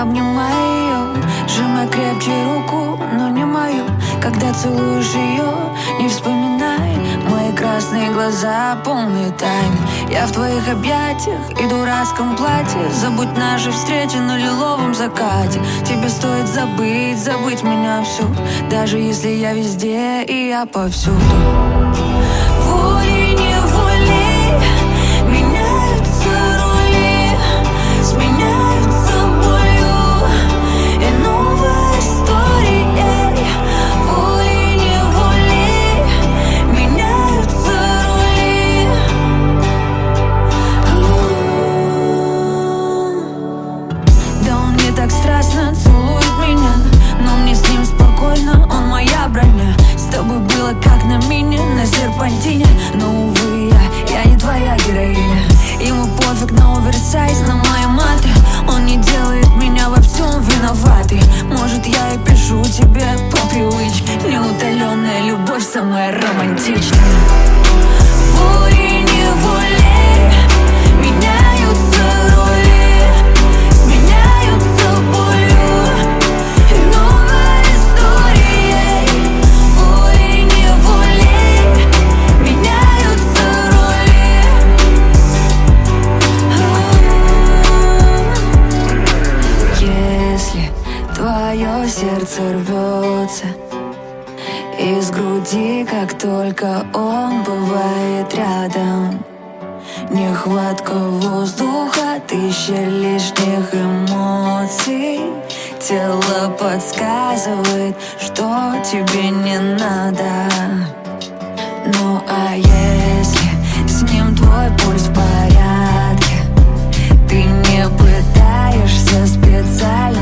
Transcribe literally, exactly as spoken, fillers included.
обнимай ее, сжимай крепче руку, но не мою. Когда целуешь ее, не вспоминай мои красные глаза, полные тайн. Я в твоих объятиях и дурацком платье. Забудь наши встречи на лиловом закате. Тебе стоит забыть, забыть меня всю, даже если я везде и я повсюду. Волей-неволей меняются роли, сменяются болью и новой историей. Волей-неволей меняются роли. Да он не так страстно целует меня, но мне с ним спокойно, он моя броня. С тобой было как на мине, на серпантине, но, увы, я, я не твоя героиня. Ему пофиг на оверсайз, на мои маты. Он не делает меня во всем виноватой. Может, я и пишу тебе по привычке. Неутоленная любовь самая романтичная. Волей-неволей меняются роли, сменяются болью и новой историей. Волей-неволей меняются роли. Если твое сердце рвется из груди, как только он бывает рядом, нехватка воздуха, тысяча лишних эмоций. Тело подсказывает, что тебе не надо. Ну а если с ним твой пульс в порядке, ты не пытаешься специально